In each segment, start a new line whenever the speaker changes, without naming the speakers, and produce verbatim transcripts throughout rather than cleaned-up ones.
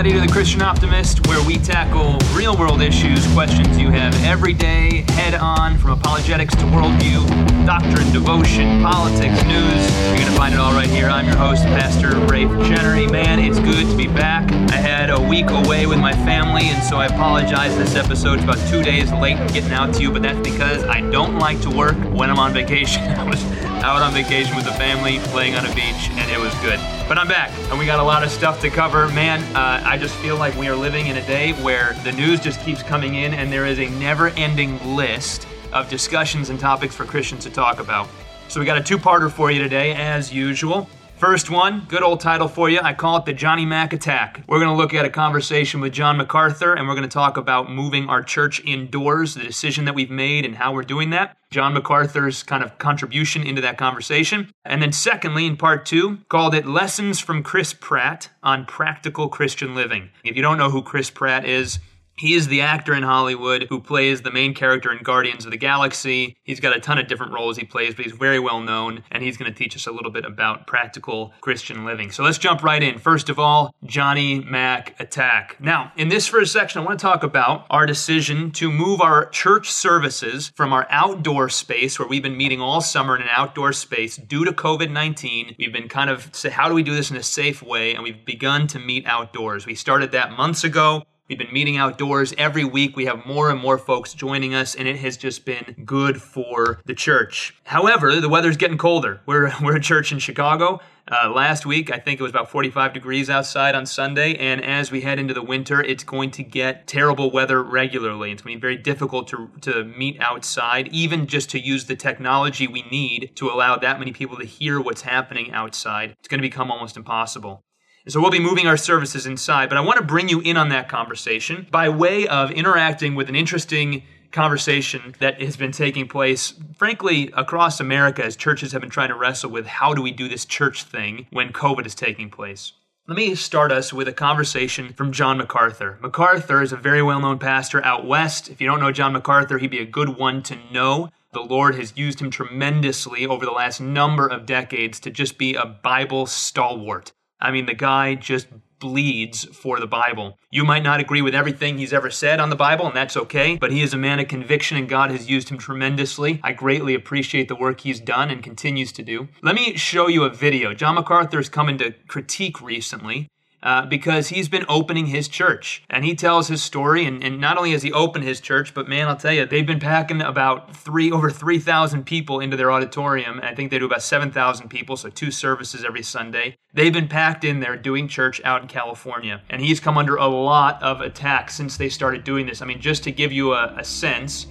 everybody, to The Christian Optimist, where we tackle real-world issues, questions you have every day, head-on, from apologetics to worldview, doctrine, devotion, politics, news. You're going to find it all right here. I'm your host, Pastor Rafe Chenery. Man, it's good to be back. I had a week away with my family, and so I apologize. This episode's about two days late in getting out to you, but that's because I don't like to work when I'm on vacation. I was out on vacation with the family, playing on a beach, and it was good. But I'm back, and we got a lot of stuff to cover. Man, uh, I just feel like we are living in a day where the news just keeps coming in, and there is a never-ending list of discussions and topics for Christians to talk about. So we got a two-parter for you today, as usual. First one, good old title for you. I call it the Johnny Mac Attack. We're going to look at a conversation with John MacArthur, and we're going to talk about moving our church indoors, the decision that we've made and how we're doing that. John MacArthur's kind of contribution into that conversation. And then secondly, in part two, called it Lessons from Chris Pratt on Practical Christian Living. If you don't know who Chris Pratt is, he is the actor in Hollywood who plays the main character in Guardians of the Galaxy. He's got a ton of different roles he plays, but he's very well known, and he's going to teach us a little bit about practical Christian living. So let's jump right in. First of all, Johnny Mac Attack. Now, in this first section, I want to talk about our decision to move our church services from our outdoor space, where we've been meeting all summer in an outdoor space due to covid nineteen. We've been kind of say, how do we do this in a safe way? And we've begun to meet outdoors. We started that months ago. We've been meeting outdoors every week. We have more and more folks joining us, and it has just been good for the church. However, the weather's getting colder. We're we're a church in Chicago. Uh, last week, I think it was about forty-five degrees outside on Sunday, and as we head into the winter, it's going to get terrible weather regularly. It's going to be very difficult to, to meet outside, even just to use the technology we need to allow that many people to hear what's happening outside. It's going to become almost impossible. So we'll be moving our services inside, but I want to bring you in on that conversation by way of interacting with an interesting conversation that has been taking place, frankly, across America as churches have been trying to wrestle with how do we do this church thing when COVID is taking place. Let me start us with a conversation from John MacArthur. MacArthur is a very well-known pastor out west. If you don't know John MacArthur, he'd be a good one to know. The Lord has used him tremendously over the last number of decades to just be a Bible stalwart. I mean, the guy just bleeds for the Bible. You might not agree with everything he's ever said on the Bible, and that's okay, but he is a man of conviction, and God has used him tremendously. I greatly appreciate the work he's done and continues to do. Let me show you a video. John MacArthur's come into critique recently uh, because he's been opening his church, and he tells his story, and, and not only has he opened his church, but man, I'll tell you, they've been packing about three over three thousand people into their auditorium, and I think they do about seven thousand people, so two services every Sunday. They've been packed in there doing church out in California, and he's come under a lot of attack since they started doing this. I mean, just to give you a, a sense,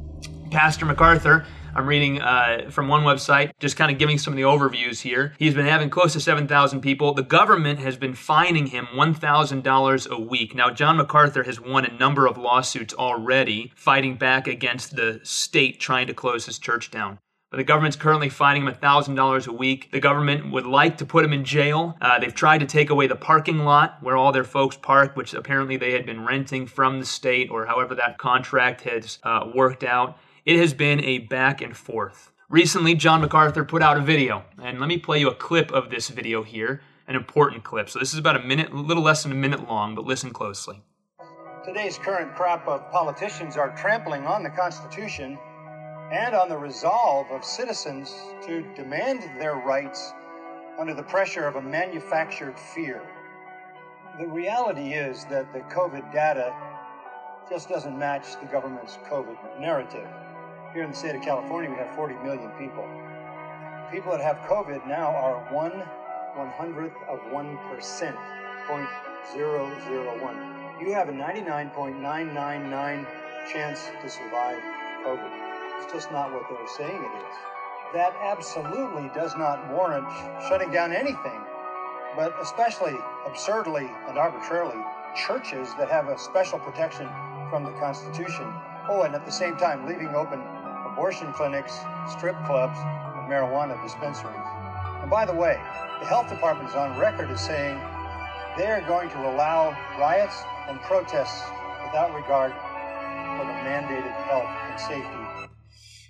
Pastor MacArthur, I'm reading uh, from one website, just kind of giving some of the overviews here. He's been having close to seven thousand people. The government has been fining him one thousand dollars a week. Now, John MacArthur has won a number of lawsuits already, fighting back against the state trying to close his church down. But the government's currently fining him one thousand dollars a week. The government would like to put him in jail. Uh, they've tried to take away the parking lot where all their folks park, which apparently they had been renting from the state, or however that contract has uh, worked out. It has been a back and forth. Recently, John MacArthur put out a video, and let me play you a clip of this video here, an important clip. So this is about a minute, a little less than a minute long, but listen closely.
Today's current crop of politicians are trampling on the Constitution and on the resolve of citizens to demand their rights under the pressure of a manufactured fear. The reality is that the COVID data just doesn't match the government's COVID narrative. Here in the state of California, we have forty million people. People that have COVID now are one one-hundredth of one percent, zero point zero zero one. You have a ninety-nine point nine nine nine chance to survive COVID. It's just not what they're saying it is. That absolutely does not warrant shutting down anything, but especially absurdly and arbitrarily, churches that have a special protection from the Constitution. Oh, and at the same time, leaving open abortion clinics, strip clubs, and marijuana dispensaries. And by the way, the health department is on record as saying they are going to allow riots and protests without regard for the mandated health and safety.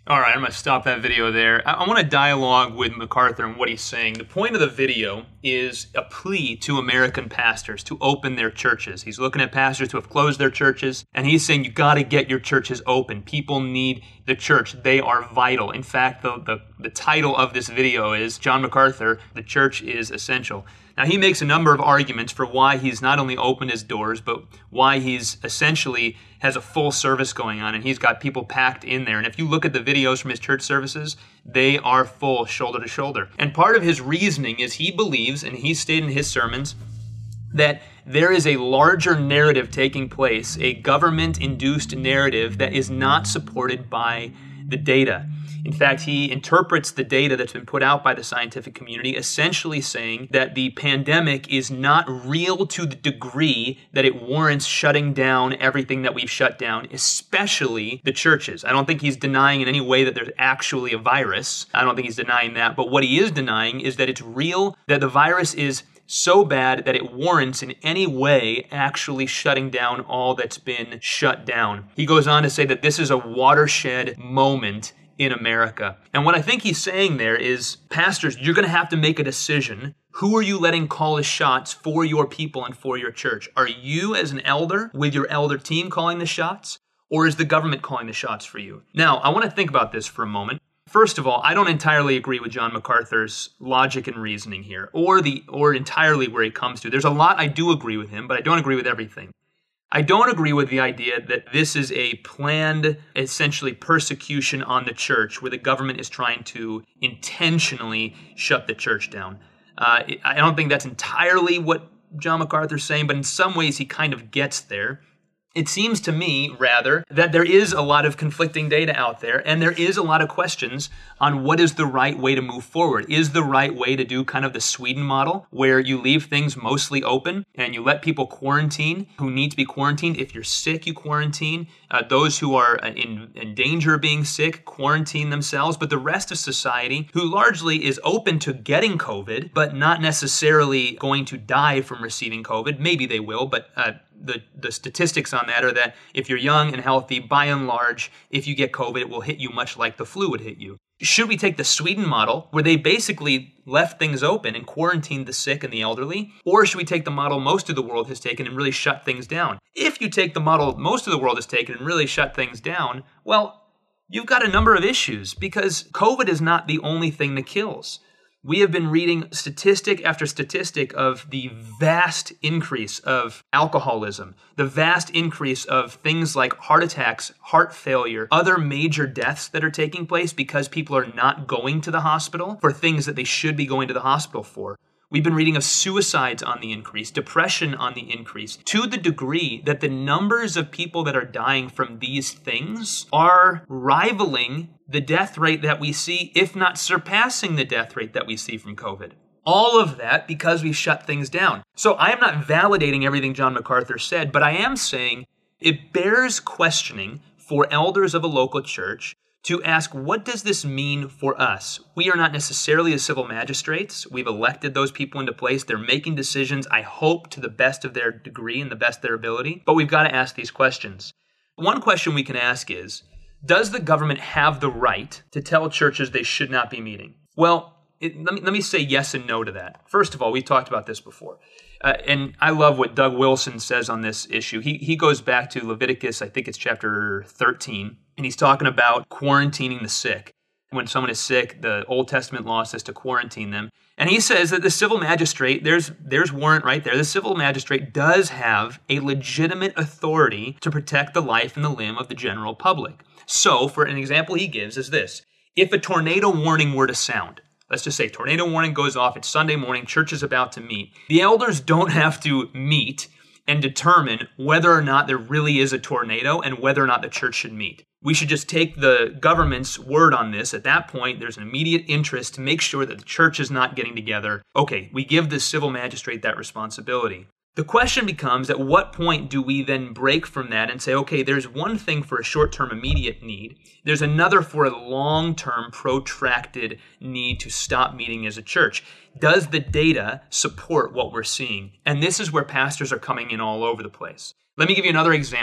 All right, I'm going to stop that video there. I, I want to dialogue with MacArthur and what he's saying. The point of the video is a plea to American pastors to open their churches. He's looking at pastors who have closed their churches, and he's saying you got to get your churches open. People need the church. They are vital. In fact, the, the, the title of this video is John MacArthur, The Church is Essential. Now, he makes a number of arguments for why he's not only opened his doors, but why he's essentially has a full service going on, and he's got people packed in there. And if you look at the videos from his church services, they are full, shoulder to shoulder. And part of his reasoning is he believes, and he stated in his sermons, that there is a larger narrative taking place, a government-induced narrative that is not supported by the data. In fact, he interprets the data that's been put out by the scientific community, essentially saying that the pandemic is not real to the degree that it warrants shutting down everything that we've shut down, especially the churches. I don't think he's denying in any way that there's actually a virus. I don't think he's denying that. But what he is denying is that it's real, that the virus is so bad that it warrants in any way actually shutting down all that's been shut down. He goes on to say that this is a watershed moment in America. And what I think he's saying there is, pastors, you're going to have to make a decision. Who are you letting call the shots for your people and for your church? Are you as an elder with your elder team calling the shots? Or is the government calling the shots for you? Now, I want to think about this for a moment. First of all, I don't entirely agree with John MacArthur's logic and reasoning here, or the or entirely where he comes to. There's a lot I do agree with him, but I don't agree with everything. I don't agree with the idea that this is a planned, essentially, persecution on the church where the government is trying to intentionally shut the church down. Uh, I don't think that's entirely what John MacArthur's saying, but in some ways he kind of gets there. It seems to me, rather, that there is a lot of conflicting data out there, and there is a lot of questions on what is the right way to move forward. Is the right way to do kind of the Sweden model, where you leave things mostly open and you let people quarantine who need to be quarantined? If you're sick, you quarantine. Uh, those who are in, in danger of being sick, quarantine themselves. But the rest of society, who largely is open to getting COVID, but not necessarily going to die from receiving COVID, maybe they will, but uh, The, the statistics on that are that if you're young and healthy, by and large, if you get COVID, it will hit you much like the flu would hit you. Should we take the Sweden model, where they basically left things open and quarantined the sick and the elderly? Or should we take the model most of the world has taken and really shut things down? If you take the model most of the world has taken and really shut things down, well, you've got a number of issues, because COVID is not the only thing that kills. We have been reading statistic after statistic of the vast increase of alcoholism, the vast increase of things like heart attacks, heart failure, other major deaths that are taking place because people are not going to the hospital for things that they should be going to the hospital for. We've been reading of suicides on the increase, depression on the increase, to the degree that the numbers of people that are dying from these things are rivaling the death rate that we see, if not surpassing the death rate that we see from COVID. All of that because we shut things down. So I am not validating everything John MacArthur said, but I am saying it bears questioning for elders of a local church to ask, what does this mean for us? We are not necessarily the civil magistrates. We've elected those people into place. They're making decisions, I hope, to the best of their degree and the best of their ability. But we've got to ask these questions. One question we can ask is, does the government have the right to tell churches they should not be meeting? Well, it, let me, let me say yes and no to that. First of all, we've talked about this before. Uh, and I love what Doug Wilson says on this issue. He he goes back to Leviticus, I think it's chapter thirteen, and he's talking about quarantining the sick. When someone is sick, the Old Testament law says to quarantine them. And he says that the civil magistrate, there's there's warrant right there, the civil magistrate does have a legitimate authority to protect the life and the limb of the general public. So, for an example he gives is this. If a tornado warning were to sound, let's just say tornado warning goes off, it's Sunday morning, church is about to meet. The elders don't have to meet and determine whether or not there really is a tornado and whether or not the church should meet. We should just take the government's word on this. At that point, there's an immediate interest to make sure that the church is not getting together. Okay, we give the civil magistrate that responsibility. The question becomes, at what point do we then break from that and say, okay, there's one thing for a short-term immediate need. There's another for a long-term protracted need to stop meeting as a church. Does the data support what we're seeing? And this is where pastors are coming in all over the place. Let me give you another example.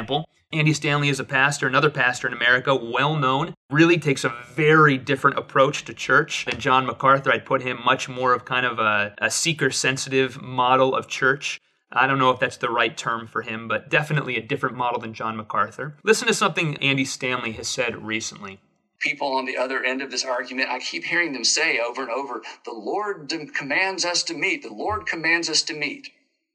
Andy Stanley is a pastor, another pastor in America, well-known, really takes a very different approach to church than John MacArthur. I'd put him much more of kind of a, a seeker-sensitive model of church. I don't know if that's the right term for him, but definitely a different model than John MacArthur. Listen to something Andy Stanley has said recently.
People on the other end of this argument, I keep hearing them say over and over, the Lord de- commands us to meet. The Lord commands us to meet.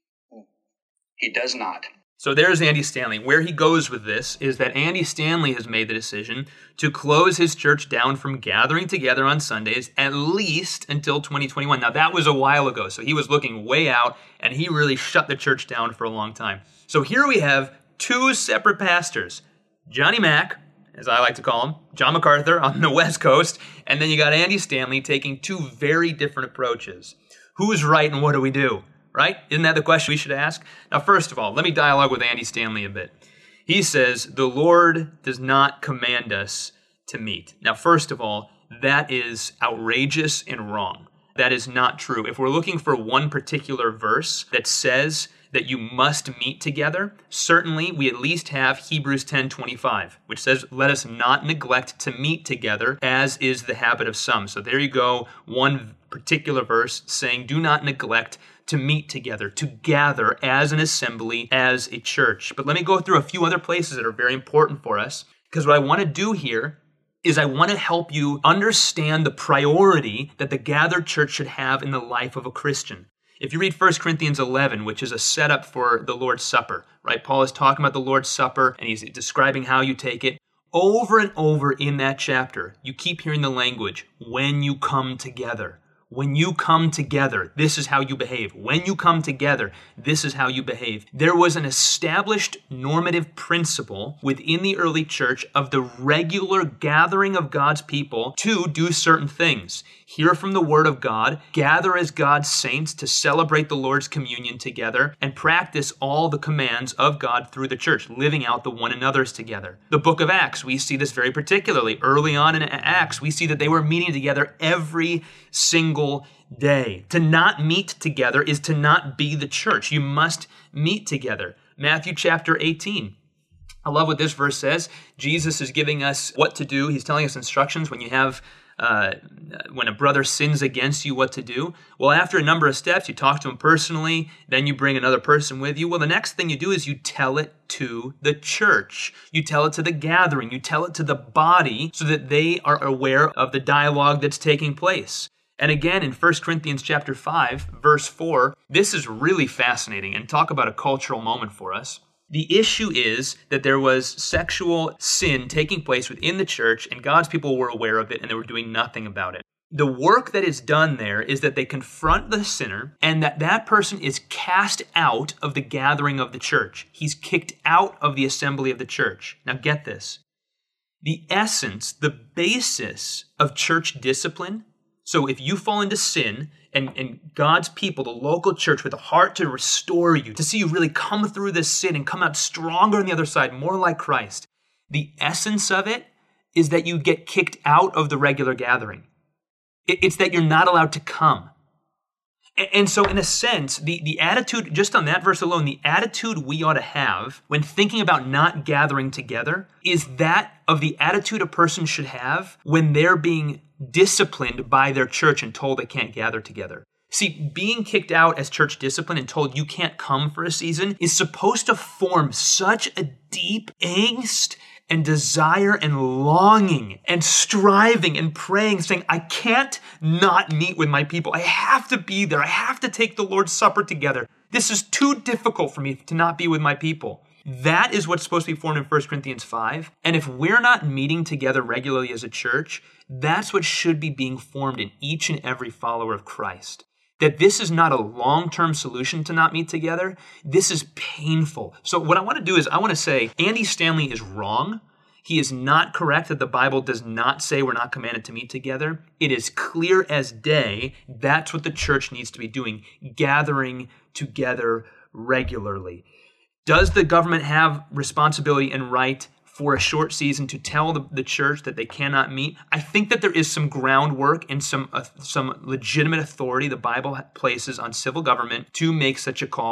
He does not.
So there's Andy Stanley. Where he goes with this is that Andy Stanley has made the decision to close his church down from gathering together on Sundays at least until twenty twenty-one. Now, that was a while ago, so he was looking way out, and he really shut the church down for a long time. So here we have two separate pastors, Johnny Mack, as I like to call him, John MacArthur on the West Coast, and then you got Andy Stanley taking two very different approaches. Who's right and what do we do? Right? Isn't that the question we should ask? Now, first of all, let me dialogue with Andy Stanley a bit. He says, the Lord does not command us to meet. Now, first of all, that is outrageous and wrong. That is not true. If we're looking for one particular verse that says that you must meet together, certainly we at least have Hebrews ten twenty-five, which says, let us not neglect to meet together, as is the habit of some. So there you go, one particular verse saying, do not neglect to meet together, to gather as an assembly, as a church. But let me go through a few other places that are very important for us, because what I want to do here is I want to help you understand the priority that the gathered church should have in the life of a Christian. If you read First Corinthians eleven, which is a setup for the Lord's Supper, right? Paul is talking about the Lord's Supper, and he's describing how you take it. Over and over in that chapter, you keep hearing the language, when you come together. When you come together, this is how you behave. When you come together, this is how you behave. There was an established normative principle within the early church of the regular gathering of God's people to do certain things. Hear from the Word of God, gather as God's saints to celebrate the Lord's communion together, and practice all the commands of God through the church, living out the one another's together. The book of Acts, we see this very particularly. Early on in Acts, we see that they were meeting together every single day. To not meet together is to not be the church. You must meet together. Matthew chapter eighteen. I love what this verse says. Jesus is giving us what to do. He's telling us instructions when you have Uh, when a brother sins against you, what to do. Well, after a number of steps, you talk to him personally, then you bring another person with you. Well, the next thing you do is you tell it to the church. You tell it to the gathering. You tell it to the body so that they are aware of the dialogue that's taking place. And again, in First Corinthians chapter five, verse four, this is really fascinating, and talk about a cultural moment for us. The issue is that there was sexual sin taking place within the church, and God's people were aware of it, and they were doing nothing about it. The work that is done there is that they confront the sinner, and that that person is cast out of the gathering of the church. He's kicked out of the assembly of the church. Now get this. The essence, the basis of church discipline, so if you fall into sin, and, and God's people, the local church, with a heart to restore you, to see you really come through this sin and come out stronger on the other side, more like Christ, the essence of it is that you get kicked out of the regular gathering. It, it's that you're not allowed to come. And, and so in a sense, the, the attitude, just on that verse alone, the attitude we ought to have when thinking about not gathering together is that of the attitude a person should have when they're being disciplined by their church and told they can't gather together. See, being kicked out as church discipline and told you can't come for a season is supposed to form such a deep angst and desire and longing and striving and praying, saying, I can't not meet with my people. I have to be there. I have to take the Lord's Supper together. This is too difficult for me to not be with my people. That is what's supposed to be formed in First Corinthians five. And if we're not meeting together regularly as a church, that's what should be being formed in each and every follower of Christ. That this is not a long-term solution to not meet together. This is painful. So what I want to do is I want to say Andy Stanley is wrong. He is not correct that the Bible does not say we're not commanded to meet together. It is clear as day. That's what the church needs to be doing, gathering together regularly. Does the government have responsibility and right for a short season to tell the, the church that they cannot meet? I think that there is some groundwork and some uh, some legitimate authority the Bible places on civil government to make such a call.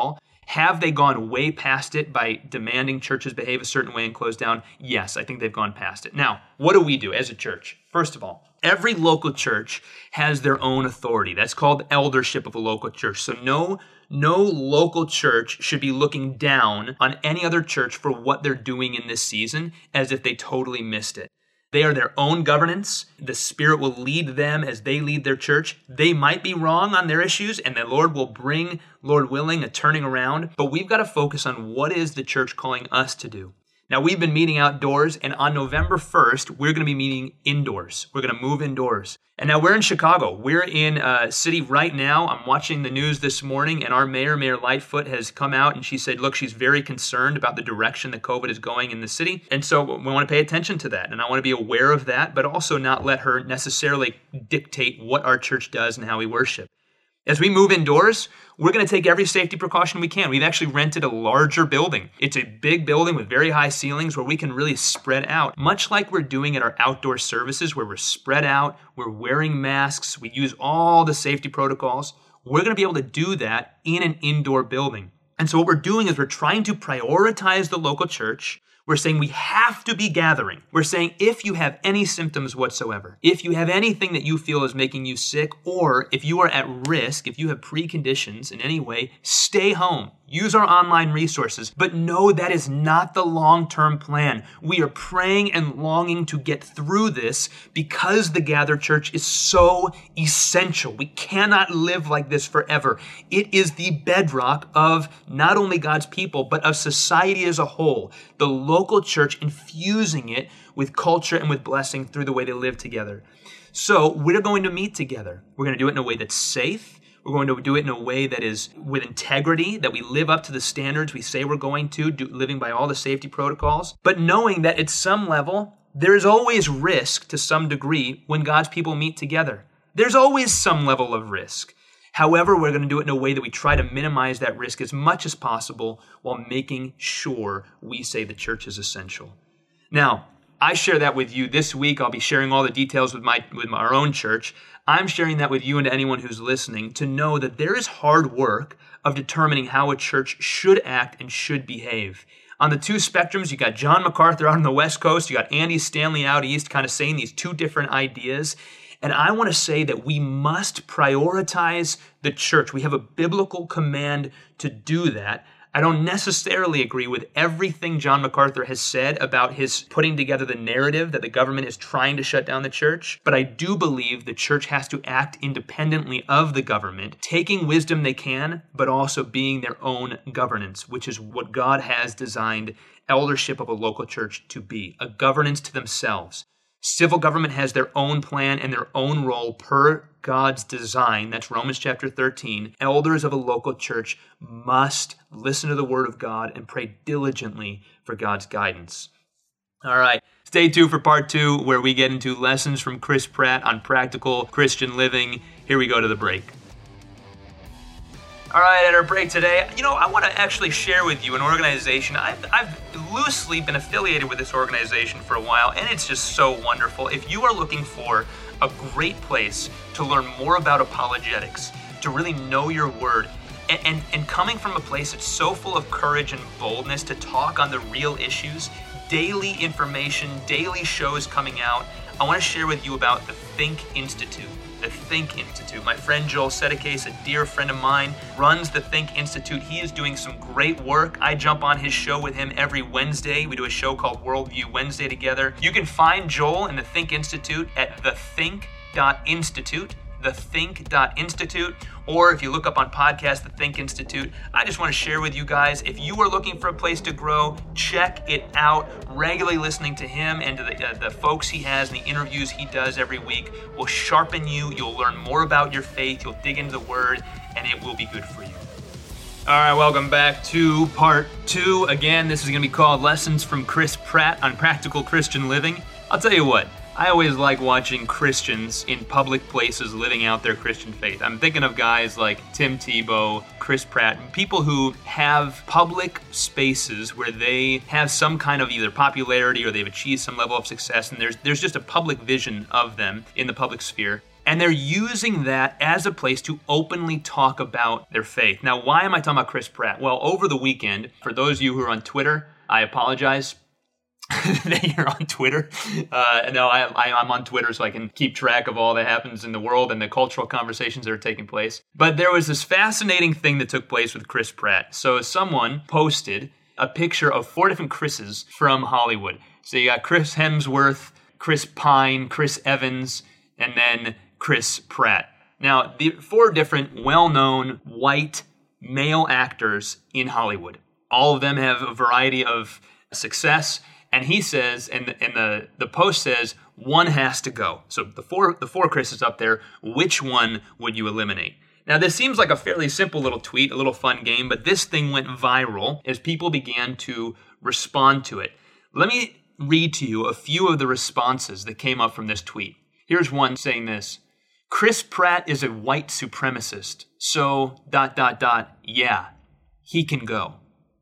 Have they gone way past it by demanding churches behave a certain way and close down? Yes, I think they've gone past it. Now, what do we do as a church? First of all, every local church has their own authority. That's called eldership of a local church. So no, no local church should be looking down on any other church for what they're doing in this season as if they totally missed it. They are their own governance. The Spirit will lead them as they lead their church. They might be wrong on their issues, and the Lord will bring, Lord willing, a turning around. But we've got to focus on what is the church calling us to do. Now, we've been meeting outdoors, and on November first, we're going to be meeting indoors. We're going to move indoors. And now we're in Chicago. We're in a city right now. I'm watching the news this morning, and our mayor, Mayor Lightfoot, has come out, and she said, look, she's very concerned about the direction that COVID is going in the city. And so we want to pay attention to that, and I want to be aware of that, but also not let her necessarily dictate what our church does and how we worship. As we move indoors, we're going to take every safety precaution we can. We've actually rented a larger building. It's a big building with very high ceilings where we can really spread out, much like we're doing at our outdoor services where we're spread out, we're wearing masks, we use all the safety protocols. We're going to be able to do that in an indoor building. And so what we're doing is we're trying to prioritize the local church. We're saying we have to be gathering. We're saying if you have any symptoms whatsoever, if you have anything that you feel is making you sick, or if you are at risk, if you have preconditions in any way, stay home. Use our online resources, but know that is not the long-term plan. We are praying and longing to get through this because the gathered church is so essential. We cannot live like this forever. It is the bedrock of not only God's people, but of society as a whole. The local church infusing it with culture and with blessing through the way they live together. So we're going to meet together. We're going to do it in a way that's safe. We're going to do it in a way that is with integrity, that we live up to the standards we say we're going to, do, living by all the safety protocols, but knowing that at some level, there is always risk to some degree when God's people meet together. There's always some level of risk. However, we're going to do it in a way that we try to minimize that risk as much as possible while making sure we say the church is essential. Now, I share that with you this week. I'll be sharing all the details with my with our own church. I'm sharing that with you and to anyone who's listening to know that there is hard work of determining how a church should act and should behave. On the two spectrums, you got John MacArthur out on the West Coast, you got Andy Stanley out east, kind of saying these two different ideas. And I want to say that we must prioritize the church. We have a biblical command to do that. I don't necessarily agree with everything John MacArthur has said about his putting together the narrative that the government is trying to shut down the church, but I do believe the church has to act independently of the government, taking wisdom they can, but also being their own governance, which is what God has designed eldership of a local church to be, a governance to themselves. Civil government has their own plan and their own role per God's design. That's Romans chapter thirteen. Elders of a local church must listen to the word of God and pray diligently for God's guidance. All right, stay tuned for part two, where we get into lessons from Chris Pratt on practical Christian living. Here we go to the break. All right, at our break today, you know, I want to actually share with you an organization. I've, I've loosely been affiliated with this organization for a while, and it's just so wonderful. If you are looking for a great place to learn more about apologetics, to really know your word, and, and, and coming from a place that's so full of courage and boldness to talk on the real issues, daily information, daily shows coming out, I want to share with you about the Think Institute. The Think Institute. My friend Joel Sedekase, a dear friend of mine, runs the Think Institute. He is doing some great work. I jump on his show with him every Wednesday. We do a show called Worldview Wednesday together. You can find Joel and the Think Institute at the think dot institute. the think dot institute, or if you look up on podcast, The Think Institute. I just want to share with you guys, if you are looking for a place to grow, check it out. Regularly listening to him and to the, uh, the folks he has and the interviews he does every week will sharpen you. You'll learn more about your faith. You'll dig into the word, and it will be good for you. All right, welcome back to part two. Again, this is going to be called Lessons from Chris Pratt on Practical Christian Living. I'll tell you what, I always like watching Christians in public places living out their Christian faith. I'm thinking of guys like Tim Tebow, Chris Pratt, people who have public spaces where they have some kind of either popularity or they've achieved some level of success, and there's there's just a public vision of them in the public sphere. And they're using that as a place to openly talk about their faith. Now, why am I talking about Chris Pratt? Well, over the weekend, for those of you who are on Twitter, I apologize that you're on Twitter. Uh, no, I, I, I'm on Twitter so I can keep track of all that happens in the world and the cultural conversations that are taking place. But there was this fascinating thing that took place with Chris Pratt. So someone posted a picture of four different Chris's from Hollywood. So you got Chris Hemsworth, Chris Pine, Chris Evans, and then Chris Pratt. Now, the four different well-known white male actors in Hollywood. All of them have a variety of success. And he says, and the, and the, the post says, one has to go. So the four the four Chris's up there, which one would you eliminate? Now, this seems like a fairly simple little tweet, a little fun game, but this thing went viral as people began to respond to it. Let me read to you a few of the responses that came up from this tweet. Here's one saying this: Chris Pratt is a white supremacist, so dot, dot, dot, yeah, he can go.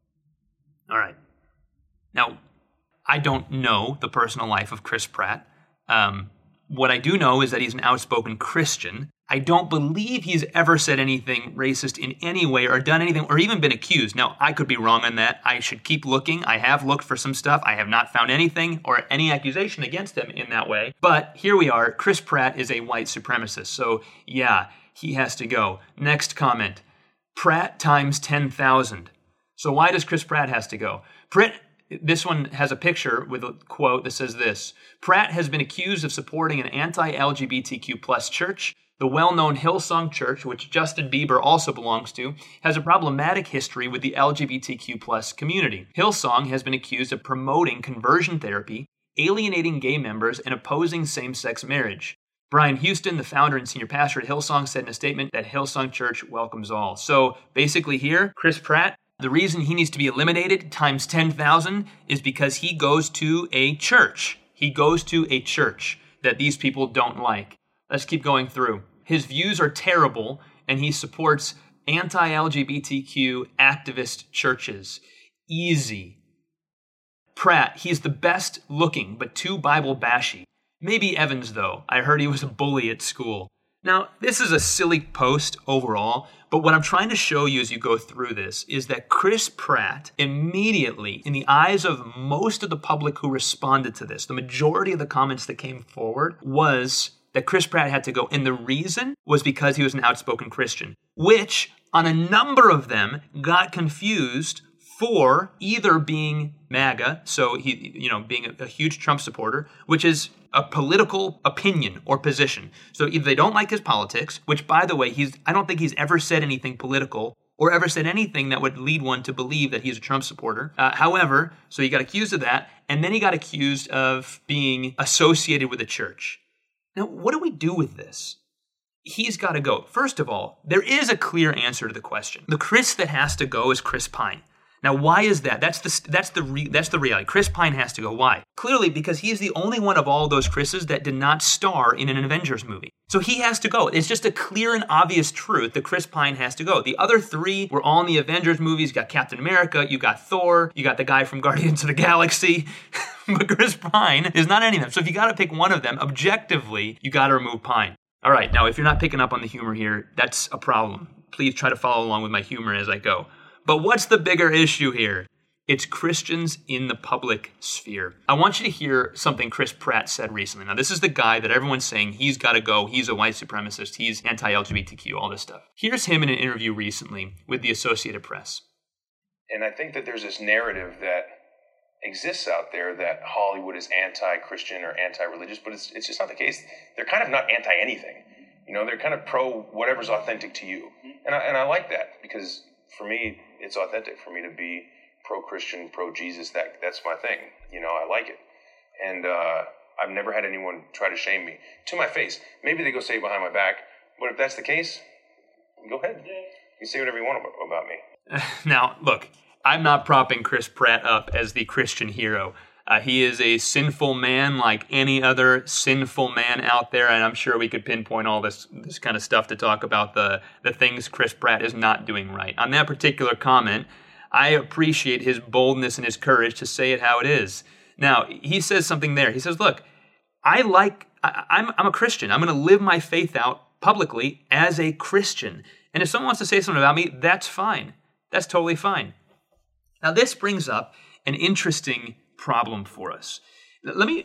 All right. Now, I don't know the personal life of Chris Pratt. Um, what I do know is that he's an outspoken Christian. I don't believe he's ever said anything racist in any way or done anything or even been accused. Now, I could be wrong on that. I should keep looking. I have looked for some stuff. I have not found anything or any accusation against him in that way. But here we are. Chris Pratt is a white supremacist. So, yeah, he has to go. Next comment. Pratt times ten thousand. So why does Chris Pratt has to go? Pratt... This one has a picture with a quote that says this: Pratt has been accused of supporting an anti-L G B T Q plus church. The well-known Hillsong Church, which Justin Bieber also belongs to, has a problematic history with the L G B T Q plus community. Hillsong has been accused of promoting conversion therapy, alienating gay members, and opposing same-sex marriage. Brian Houston, the founder and senior pastor at Hillsong, said in a statement that Hillsong Church welcomes all. So basically here, Chris Pratt, the reason he needs to be eliminated times ten thousand is because he goes to a church. He goes to a church that these people don't like. Let's keep going through. His views are terrible, and he supports anti-L G B T Q activist churches. Easy. Pratt, he's the best looking, but too Bible bashy. Maybe Evans, though. I heard he was a bully at school. Now, this is a silly post overall, but what I'm trying to show you as you go through this is that Chris Pratt immediately, in the eyes of most of the public who responded to this, the majority of the comments that came forward was that Chris Pratt had to go. And the reason was because he was an outspoken Christian, which on a number of them got confused for either being MAGA, so he, you know, being a, a huge Trump supporter, which is a political opinion or position. So either they don't like his politics, which, by the way, he's I don't think he's ever said anything political or ever said anything that would lead one to believe that he's a Trump supporter. Uh, however, so he got accused of that, and then he got accused of being associated with a church. Now, what do we do with this? He's got to go. First of all, there is a clear answer to the question. The Chris that has to go is Chris Pine. Now, why is that? That's the that's the re, that's the reality. Chris Pine has to go. Why? Clearly, because he is the only one of all those Chris's that did not star in an Avengers movie. So he has to go. It's just a clear and obvious truth that Chris Pine has to go. The other three were all in the Avengers movies. You got Captain America, you got Thor, you got the guy from Guardians of the Galaxy. But Chris Pine is not any of them. So if you got to pick one of them, objectively, you got to remove Pine. All right, now if you're not picking up on the humor here, that's a problem. Please try to follow along with my humor as I go. But what's the bigger issue here? It's Christians in the public sphere. I want you to hear something Chris Pratt said recently. Now, this is the guy that everyone's saying he's got to go. He's a white supremacist. He's anti-L G B T Q, all this stuff. Here's him in an interview recently with the Associated Press.
And I think that there's this narrative that exists out there that Hollywood is anti-Christian or anti-religious, but it's, it's just not the case. They're kind of not anti-anything. You know, they're kind of pro whatever's authentic to you. And I, and I like that because for me, it's authentic for me to be pro-Christian, pro-Jesus. That that's my thing. You know, I like it. And uh, I've never had anyone try to shame me to my face. Maybe they go say it behind my back, but if that's the case, go ahead. You say whatever you want about, about me.
Now, look, I'm not propping Chris Pratt up as the Christian hero. Uh, he is a sinful man like any other sinful man out there, and I'm sure we could pinpoint all this this kind of stuff to talk about the, the things Chris Pratt is not doing right. On that particular comment, I appreciate his boldness and his courage to say it how it is. Now, he says something there. He says, look, I like I, I'm, I'm a Christian. I'm going to live my faith out publicly as a Christian. And if someone wants to say something about me, that's fine. That's totally fine. Now, this brings up an interesting problem for us. Let me,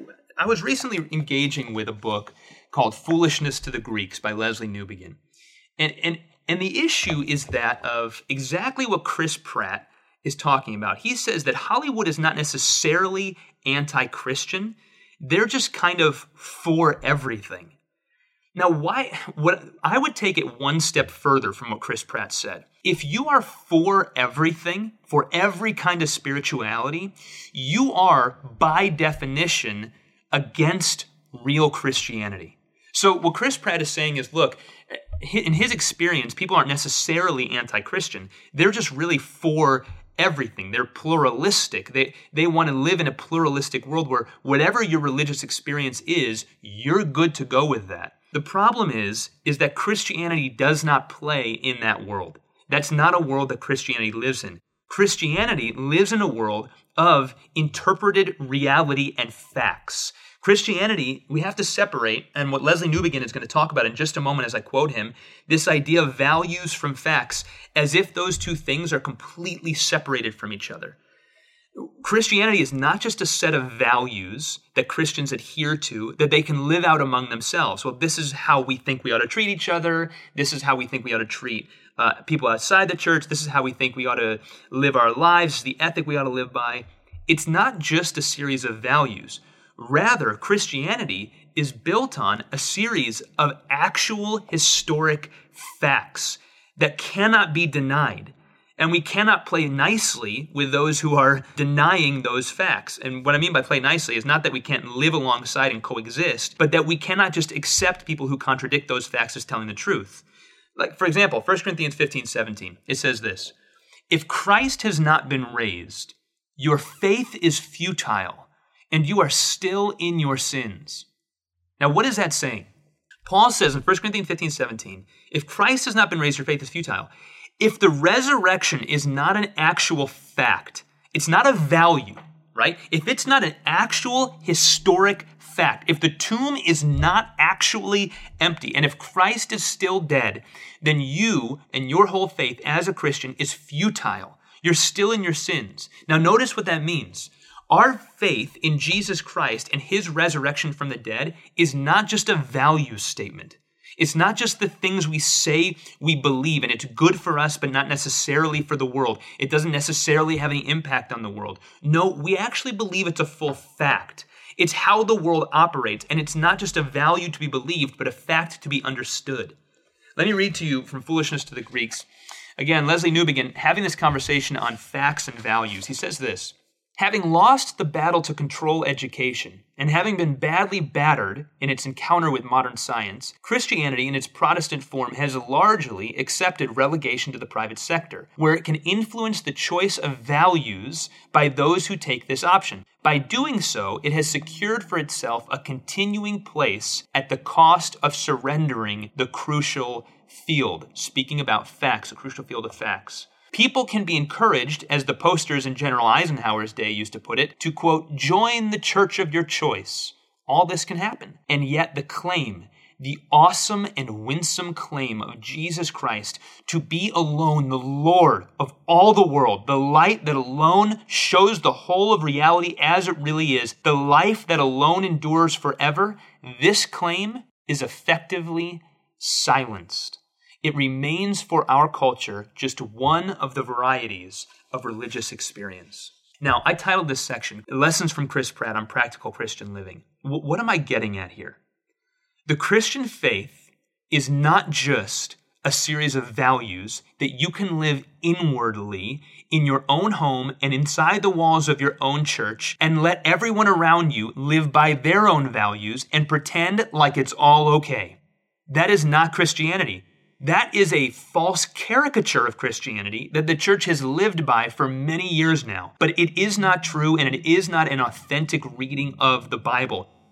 I was recently engaging with a book called Foolishness to the Greeks by Lesslie Newbigin. And, and, and the issue is that of exactly what Chris Pratt is talking about. He says that Hollywood is not necessarily anti-Christian. They're just kind of for everything. Now, why? What I would take it one step further from what Chris Pratt said. If you are for everything, for every kind of spirituality, you are, by definition, against real Christianity. So what Chris Pratt is saying is, look, in his experience, people aren't necessarily anti-Christian. They're just really for everything. They're pluralistic. They they want to live in a pluralistic world where whatever your religious experience is, you're good to go with that. The problem is, is that Christianity does not play in that world. That's not a world that Christianity lives in. Christianity lives in a world of interpreted reality and facts. Christianity, we have to separate, and what Lesslie Newbigin is going to talk about in just a moment as I quote him, this idea of values from facts, as if those two things are completely separated from each other. Christianity is not just a set of values that Christians adhere to that they can live out among themselves. Well, this is how we think we ought to treat each other. This is how we think we ought to treat uh, people outside the church. This is how we think we ought to live our lives, the ethic we ought to live by. It's not just a series of values. Rather, Christianity is built on a series of actual historic facts that cannot be denied. And we cannot play nicely with those who are denying those facts. And what I mean by play nicely is not that we can't live alongside and coexist, but that we cannot just accept people who contradict those facts as telling the truth. Like, for example, First Corinthians fifteen seventeen, it says this, "If Christ has not been raised, your faith is futile, and you are still in your sins." Now, what is that saying? Paul says in First Corinthians fifteen seventeen, if Christ has not been raised, your faith is futile. If the resurrection is not an actual fact, it's not a value, right? If it's not an actual historic fact, if the tomb is not actually empty, and if Christ is still dead, then you and your whole faith as a Christian is futile. You're still in your sins. Now notice what that means. Our faith in Jesus Christ and his resurrection from the dead is not just a value statement. It's not just the things we say we believe, and it's good for us, but not necessarily for the world. It doesn't necessarily have any impact on the world. No, we actually believe it's a full fact. It's how the world operates, and it's not just a value to be believed, but a fact to be understood. Let me read to you from Foolishness to the Greeks. Again, Lesslie Newbigin, having this conversation on facts and values, he says this, "Having lost the battle to control education, and having been badly battered in its encounter with modern science, Christianity in its Protestant form has largely accepted relegation to the private sector, where it can influence the choice of values by those who take this option. By doing so, it has secured for itself a continuing place at the cost of surrendering the crucial field." Speaking about facts, a crucial field of facts. "People can be encouraged, as the posters in General Eisenhower's day used to put it, to, quote, join the church of your choice. All this can happen. And yet the claim, the awesome and winsome claim of Jesus Christ to be alone the Lord of all the world, the light that alone shows the whole of reality as it really is, the life that alone endures forever, this claim is effectively silenced. It remains for our culture just one of the varieties of religious experience." Now, I titled this section, Lessons from Chris Pratt on Practical Christian Living. W- what am I getting at here? The Christian faith is not just a series of values that you can live inwardly in your own home and inside the walls of your own church and let everyone around you live by their own values and pretend like it's all okay. That is not Christianity. That is a false caricature of Christianity that the church has lived by for many years now. But it is not true, and it is not an authentic reading of the Bible.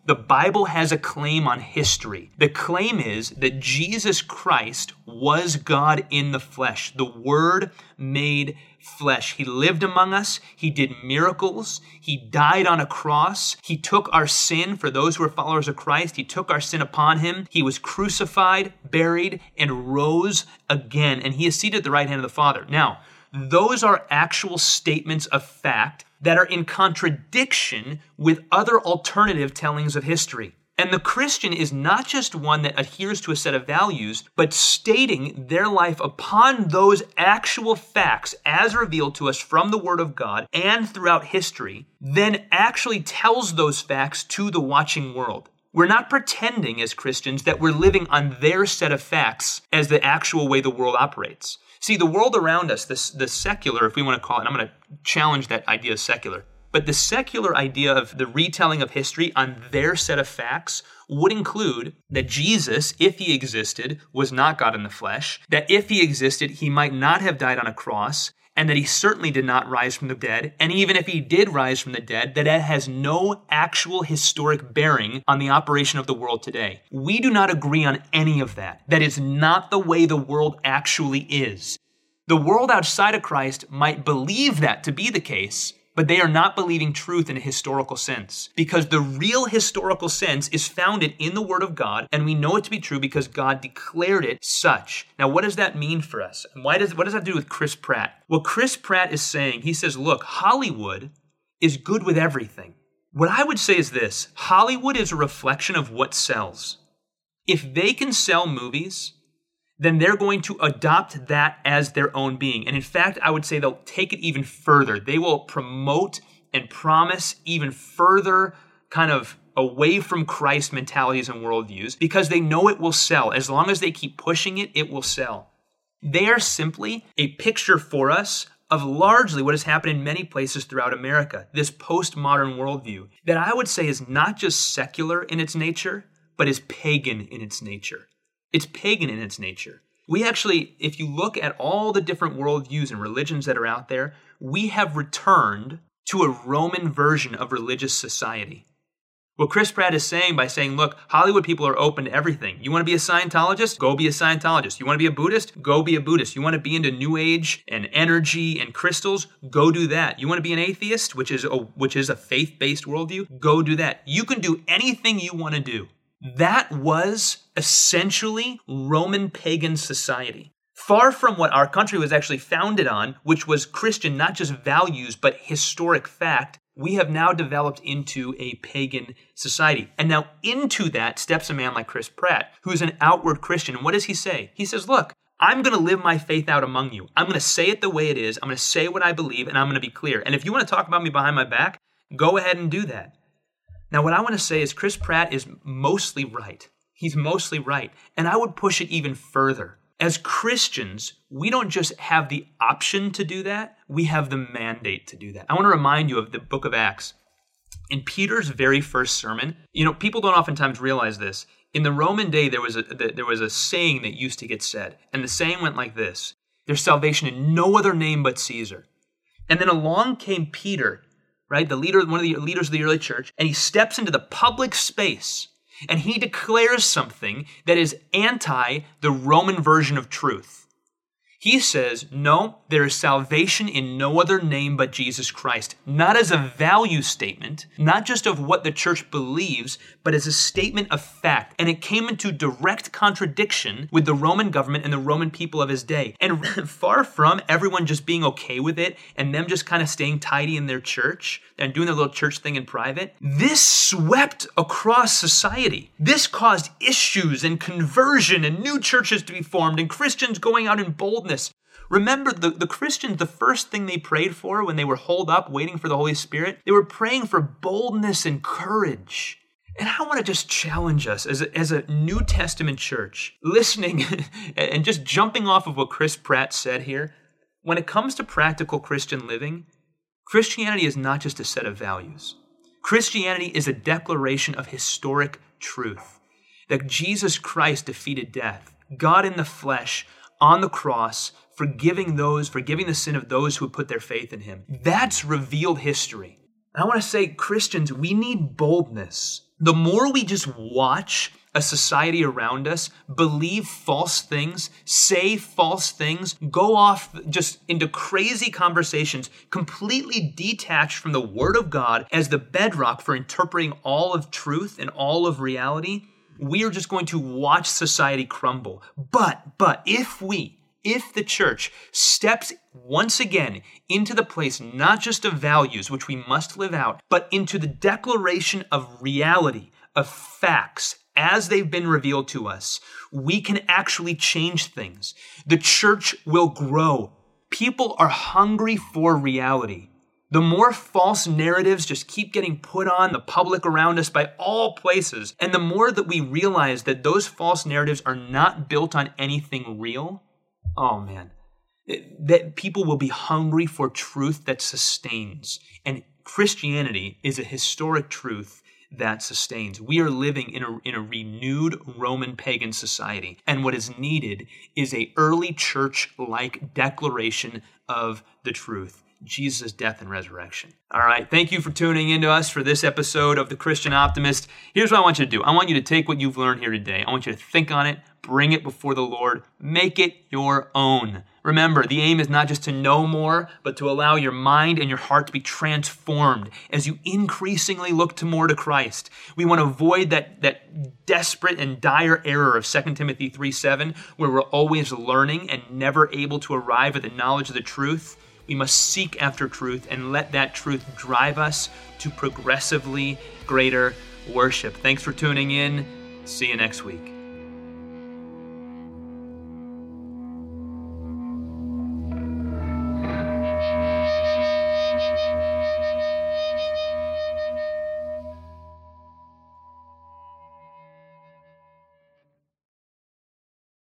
The Bible has a claim on history. The claim is that Jesus Christ was God in the flesh, the Word made flesh. He lived among us. He did miracles. He died on a cross. He took our sin for those who are followers of Christ. He took our sin upon him. He was crucified, buried, and rose again. And he is seated at the right hand of the Father. Now, those are actual statements of fact that are in contradiction with other alternative tellings of history. And the Christian is not just one that adheres to a set of values, but stating their life upon those actual facts as revealed to us from the Word of God and throughout history, then actually tells those facts to the watching world. We're not pretending as Christians that we're living on their set of facts as the actual way the world operates. See, the world around us, the, the secular, if we want to call it, and I'm going to challenge that idea of secular, but the secular idea of the retelling of history on their set of facts would include that Jesus, if he existed, was not God in the flesh, that if he existed, he might not have died on a cross, and that he certainly did not rise from the dead, and even if he did rise from the dead, that it has no actual historic bearing on the operation of the world today. We do not agree on any of that. That is not the way the world actually is. The world outside of Christ might believe that to be the case, but they are not believing truth in a historical sense, because the real historical sense is founded in the Word of God, and we know it to be true because God declared it such. Now, what does that mean for us? And why does what does that do with Chris Pratt? Well, Chris Pratt is saying, he says, look, Hollywood is good with everything. What I would say is this: Hollywood is a reflection of what sells. If they can sell movies, then they're going to adopt that as their own being. And in fact, I would say they'll take it even further. They will promote and promise even further kind of away from Christ mentalities and worldviews because they know it will sell. As long as they keep pushing it, it will sell. They are simply a picture for us of largely what has happened in many places throughout America, this postmodern worldview that I would say is not just secular in its nature, but is pagan in its nature. It's pagan in its nature. We actually, if you look at all the different worldviews and religions that are out there, we have returned to a Roman version of religious society. What Chris Pratt is saying by saying, look, Hollywood people are open to everything. You want to be a Scientologist? Go be a Scientologist. You want to be a Buddhist? Go be a Buddhist. You want to be into New Age and energy and crystals? Go do that. You want to be an atheist, which is a, which is a faith-based worldview? Go do that. You can do anything you want to do. That was essentially Roman pagan society. Far from what our country was actually founded on, which was Christian, not just values, but historic fact, we have now developed into a pagan society. And now into that steps a man like Chris Pratt, who's an outward Christian. And what does he say? He says, look, I'm going to live my faith out among you. I'm going to say it the way it is. I'm going to say what I believe, and I'm going to be clear. And if you want to talk about me behind my back, go ahead and do that. Now, what I want to say is Chris Pratt is mostly right. He's mostly right. And I would push it even further. As Christians, we don't just have the option to do that. We have the mandate to do that. I want to remind you of the book of Acts. In Peter's very first sermon, you know, people don't oftentimes realize this. In the Roman day, there was a there was a saying that used to get said. And the saying went like this: there's salvation in no other name but Caesar. And then along came Peter, right, the leader, one of the leaders of the early church, and he steps into the public space and he declares something that is anti the Roman version of truth. He says, no, there is salvation in no other name but Jesus Christ. Not as a value statement, not just of what the church believes, but as a statement of fact. And it came into direct contradiction with the Roman government and the Roman people of his day. And far from everyone just being okay with it and them just kind of staying tidy in their church and doing their little church thing in private, this swept across society. This caused issues and conversion and new churches to be formed and Christians going out in boldness. Remember, the, the Christians, the first thing they prayed for when they were holed up waiting for the Holy Spirit, they were praying for boldness and courage. And I want to just challenge us as a, as a New Testament church, listening and just jumping off of what Chris Pratt said here. When it comes to practical Christian living, Christianity is not just a set of values. Christianity is a declaration of historic truth, that Jesus Christ defeated death, God in the flesh, on the cross, forgiving those, forgiving the sin of those who put their faith in him. That's revealed history. And I want to say, Christians, we need boldness. The more we just watch a society around us believe false things, say false things, go off just into crazy conversations, completely detached from the Word of God as the bedrock for interpreting all of truth and all of reality, we are just going to watch society crumble. But, but if we, if the church steps once again into the place not just of values, which we must live out, but into the declaration of reality, of facts, as they've been revealed to us, we can actually change things. The church will grow. People are hungry for reality. The more false narratives just keep getting put on the public around us by all places, and the more that we realize that those false narratives are not built on anything real, oh man, that people will be hungry for truth that sustains. And Christianity is a historic truth that sustains. We are living in a, in a renewed Roman pagan society. And what is needed is a early church-like declaration of the truth. Jesus' death and resurrection. All right, thank you for tuning in to us for this episode of The Christian Optimist. Here's what I want you to do. I want you to take what you've learned here today. I want you to think on it, bring it before the Lord, make it your own. Remember, the aim is not just to know more, but to allow your mind and your heart to be transformed as you increasingly look to more to Christ. We want to avoid that, that desperate and dire error of Second Timothy three seven, where we're always learning and never able to arrive at the knowledge of the truth. We must seek after truth and let that truth drive us to progressively greater worship. Thanks for tuning in. See you next week.